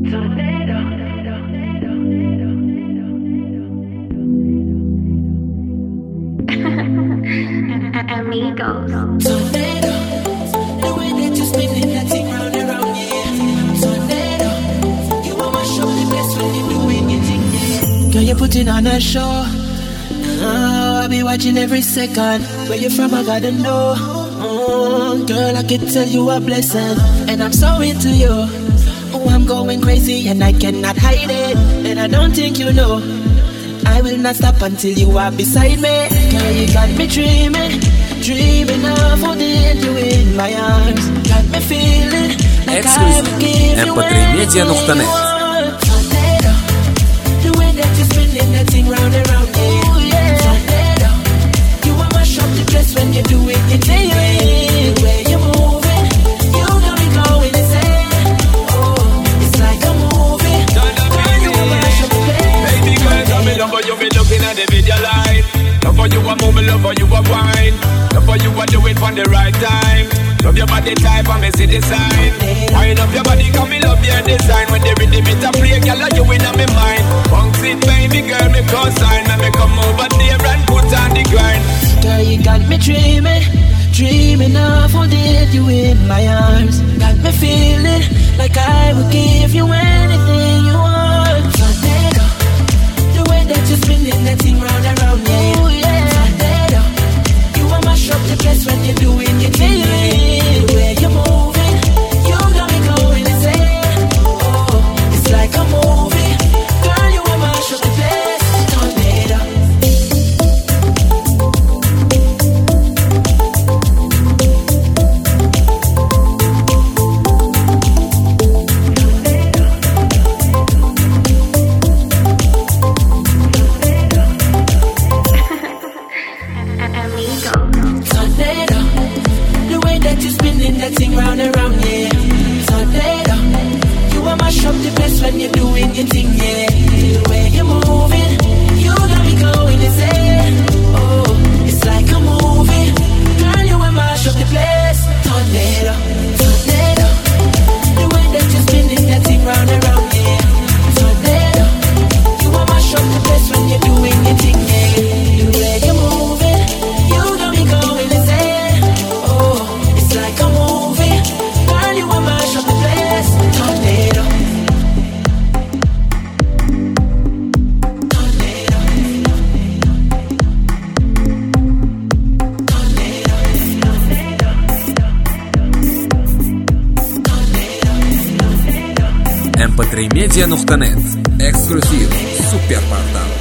Amigos. Tornado, the way that you spinning that thing round and round, yeah. Tornado, you want my show the best when you doing your thing, yeah. Girl, you putting on a show. Oh, I be watching every second. Where you from, I gotta know. Girl, I can tell you a blessing, and I'm so into you. Oh, I'm going crazy and I cannot hide it, and I don't think you know. I will not stop until you are beside me. Girl, you got me dreaming, dreaming of holding you in my arms. Got me feeling like I would give you anything you want. Tornado, the way that you're spinning that thing round and round, yeah. Tornado, you want my shop the place when you do it, you take it. The way you're moving, you got me going insane. Oh, it's like a movie. Girl, you want my shop the place. Baby girl, tell me love you be looking at the video line. Love for you a movie, love for you a wine. Love for you a do it for the right time. Love your body type and me see the sign. Wind up your body, come me love your design. When the rhythm it a play, girl, you in on me mind. Bounce it, baby girl, me consign. Let me come over there and put on the grind. Girl, you got me dreaming, dreaming of holding you in my arms. Got me feeling like I would give you anything you want. Tornado, the way that you're spinning that thing round and round, yeah. Tornado, you want my shop the place when you're doing your thing. The way you're moving, you got me going insane. Oh, it's like a movie. Girl, you want my shop the place. Tornado. Tornado, the way that you spinning that thing round and round, yeah. Tornado, you want my shop the best when you're doing your thing, yeah. The way you're moving, you got me going insane. Oh, it's like a movie. Girl, you want my shop the place. Tornado, tornado, the way that you spinning that thing round and round, yeah. Tornado, you want my shop the best when you're doing your thing, yeah. The way you're moving, you got me going insane. Oh, it's like a movie. Girl, you want my shop the place. Tornado. mp3media.net. Эксклюзив. Суперпортал.